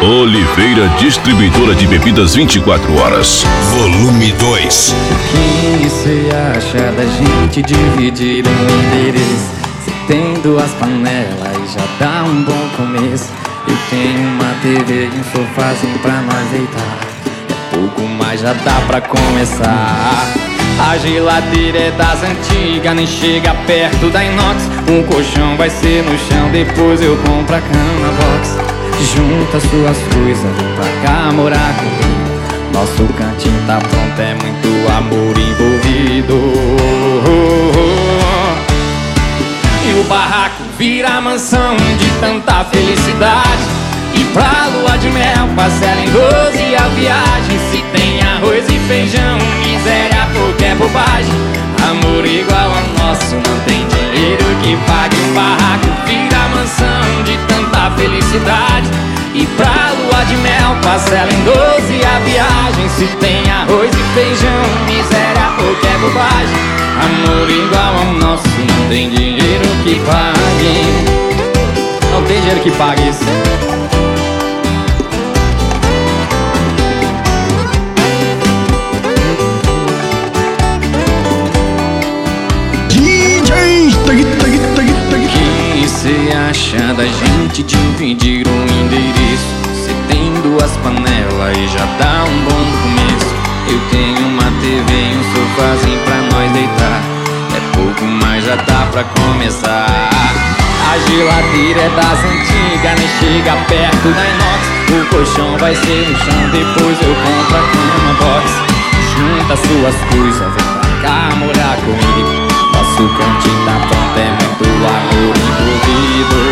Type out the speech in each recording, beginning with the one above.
Oliveira Distribuidora de Bebidas 24 horas. Volume 2. O que cê acha da gente dividir um endereço? Cê tem duas panelas e já dá um bom começo. Eu tenho uma TV e um sofazinho pra nós deitar. É pouco, mas já dá pra começar. A geladeira é das antigas, nem chega perto da inox. Um colchão vai ser no chão, depois eu compro a cama box. Junta suas coisas, vem pra cá morar comigo. Nosso cantinho tá pronto, é muito amor envolvido. E o barraco vira mansão de tanta felicidade. E pra lua de mel, parcela em 12 a viagem. Se tem arroz e feijão, miséria, pouco é bobagem. Amor igual ao nosso, não tem dinheiro que pague. Um barraco vira mansão de tanta felicidade. E pra lua de mel, parcela em 12 a viagem. Se tem arroz e feijão, miséria, pouco é bobagem. Amor igual ao nosso, não tem dinheiro que pague. Não tem dinheiro que pague isso. O que cê acha da gente dividir um endereço? Cê tem duas panelas e já dá um bom começo. Eu tenho uma TV e um sofazinho pra nós deitar. É pouco, mas já dá pra começar. A geladeira é das antigas, nem chega perto da inox. O colchão vai ser no chão, depois eu compro a cama box. Junta suas coisas, vem pra cá morar comigo. Nosso cantinho tá pronto, é muito amor envolvido.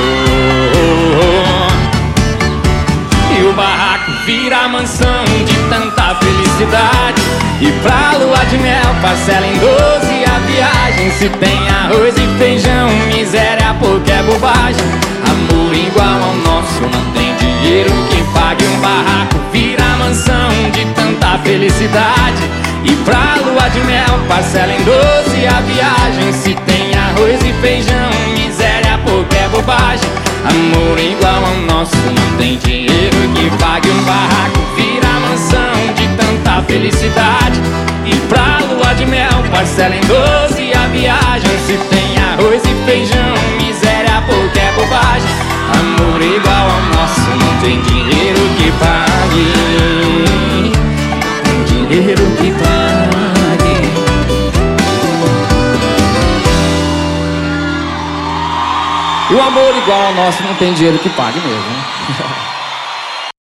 E o barraco vira mansão de tanta felicidade. E pra lua de mel, parcela em 12 a viagem. Se tem arroz e feijão, miséria, pouco é bobagem. Amor igual ao nosso, não tem dinheiro que pague. Um barraco vira mansão de tanta felicidade. E pra lua de mel, parcela em 12 a viagem. Se tem arroz e feijão, miséria, pouco é bobagem. Amor igual ao nosso, não tem dinheiro que pague. Um barraco vira mansão de tanta felicidade. E pra lua de mel, parcela em 12 a viagem. Se tem arroz e feijão, miséria, pouco é bobagem. Amor igual ao nosso, não tem dinheiro que pague. Não tem dinheiro que pague. E o amor igual ao nosso não tem dinheiro que pague mesmo, né?